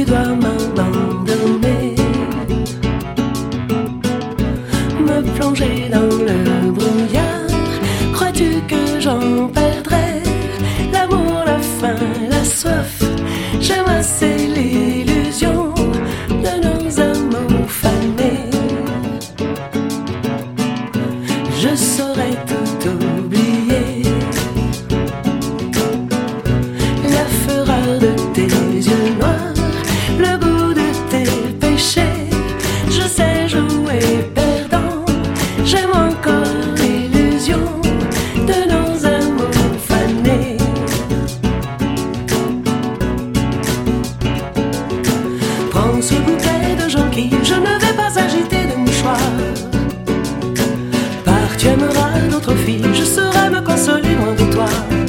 tu dois m'abandonner, me plonger dans le brouillard. Crois-tu que j'en perdrai l'amour, la faim, la soif? J'aime assez l'illusion de nos amours fanés. Je saurais tout oublier, la fureur de tes yeux noirs, le goût de tes péchés. Je sais jouer perdant, j'aime encore l'illusion de nos amours fanés. Prends ce bouquet de jonquilles, je ne vais pas agiter de mouchoirs. Pars, tu aimeras d'autres filles, je saurai me consoler loin de toi.